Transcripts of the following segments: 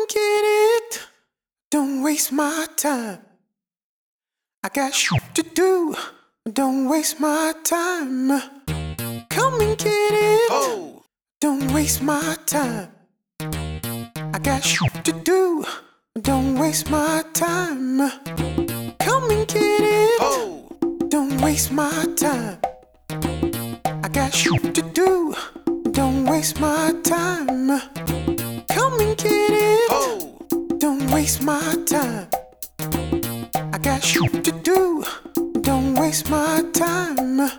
get it. Don't waste my time. I got shit to do. Don't waste my time. Come and get it. Oh. Don't waste my time. I got shit to do. Don't waste my time. Come and get it. Oh. Don't waste my time. I got shit to do. Don't waste my time. Come and get it. Oh. Don't waste my time. I got shit to do. Don't waste my time.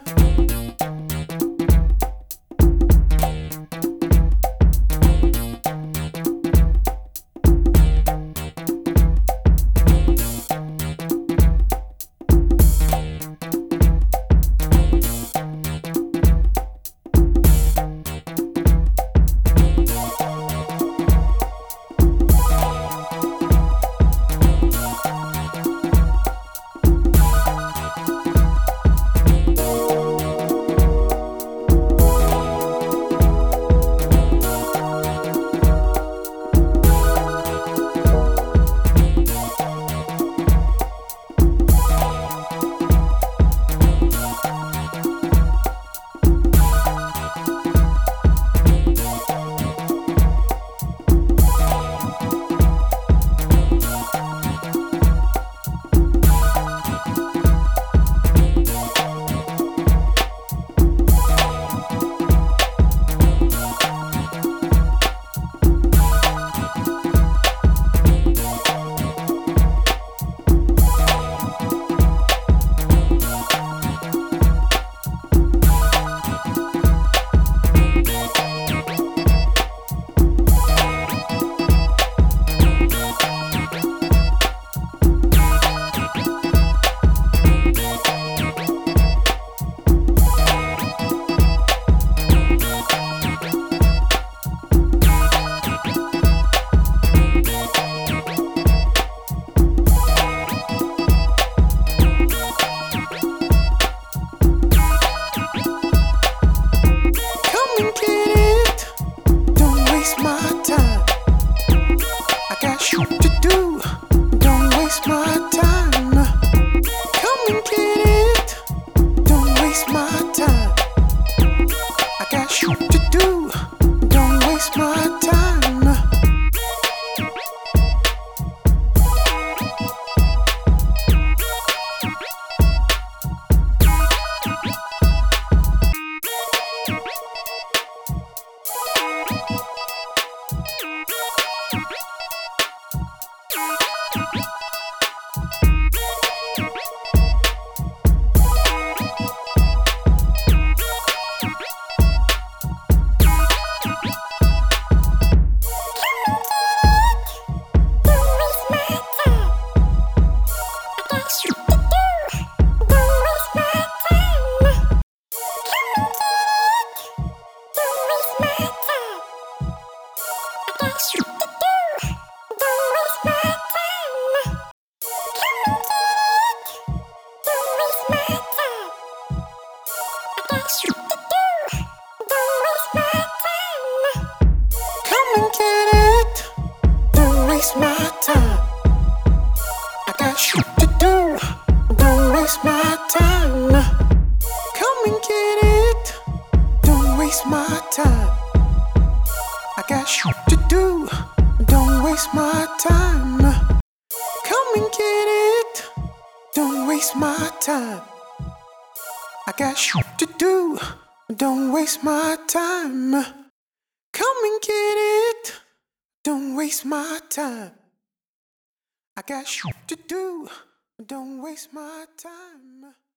I got shit to do. Don't waste my time. Come and get it. Don't waste my time. I got shit to do. Don't waste my time.